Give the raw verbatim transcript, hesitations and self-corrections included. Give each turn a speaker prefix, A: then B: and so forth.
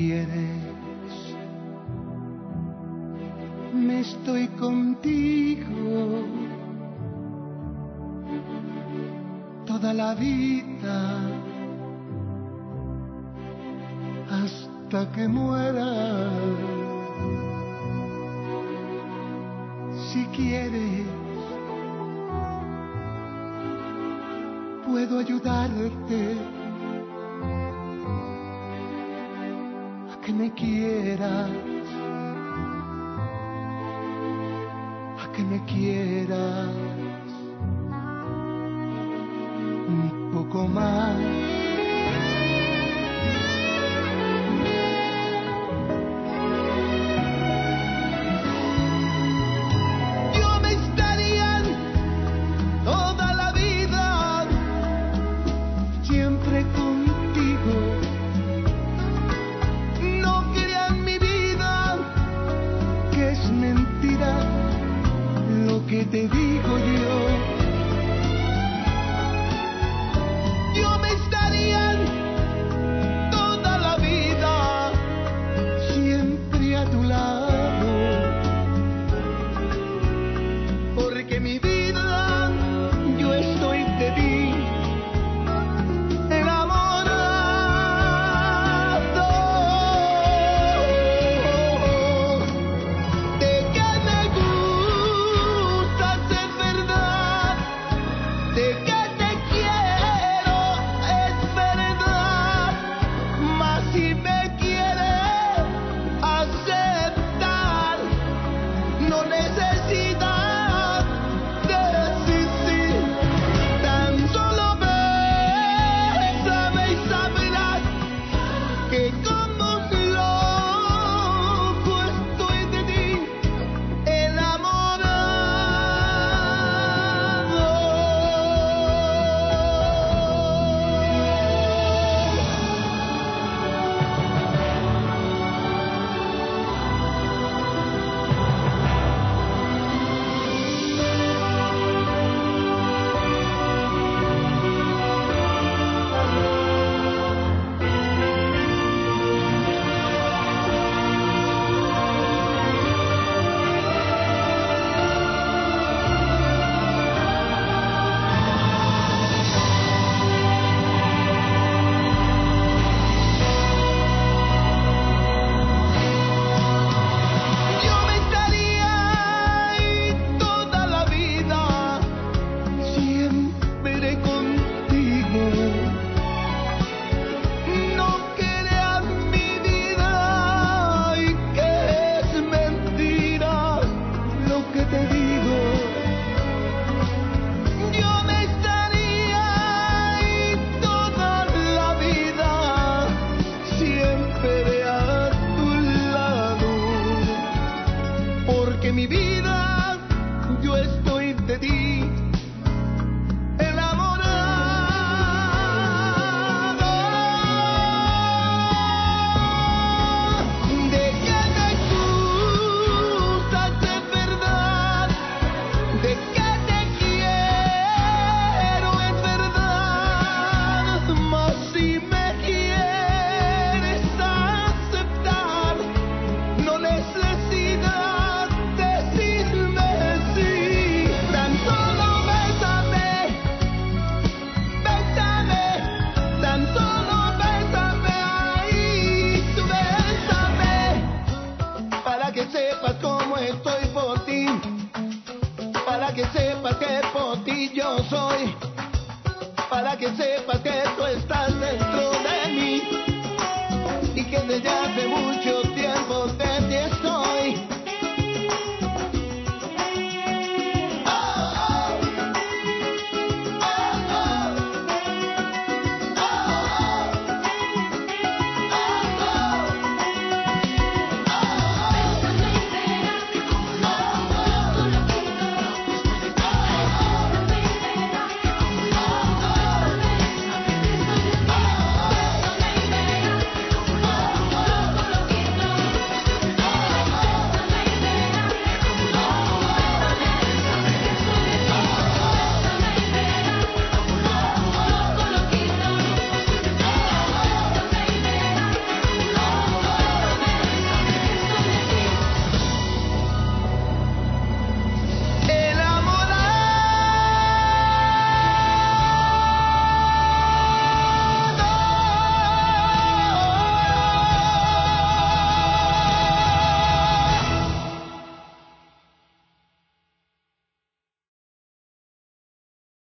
A: quieres, me estoy contigo toda la vida hasta que muera. Si quieres, puedo ayudarte a que me quieras, a que me quieras un poco más. ¿Qué te digo yo? Yo me estaría toda la vida siempre a tu lado, porque mi vida yo estoy de ti enamorado. De que me gusta ser verdad, de que te quiero es verdad, mas si me quieres aceptar, no necesitas decir sí, tan solo bésame y sabrás que como un loco estoy de ti enamorado. Yo me estaría ahí toda la vida siempre contigo. No creas mi vida y que es mentira lo que te digo. Yo me estaría ahí toda la vida siempre a tu lado, porque mi vida yo estoy de ti enamorado. De que me gusta ser verdad, de que te quiero es verdad, mas si me quieres aceptar, no necesitas decirme sí, tan solo bésame, bésame, tan solo bésame, ahí tú bésame, para que sepas cómo estoy por ti, para que sepas que por ti yo soy, para que sepas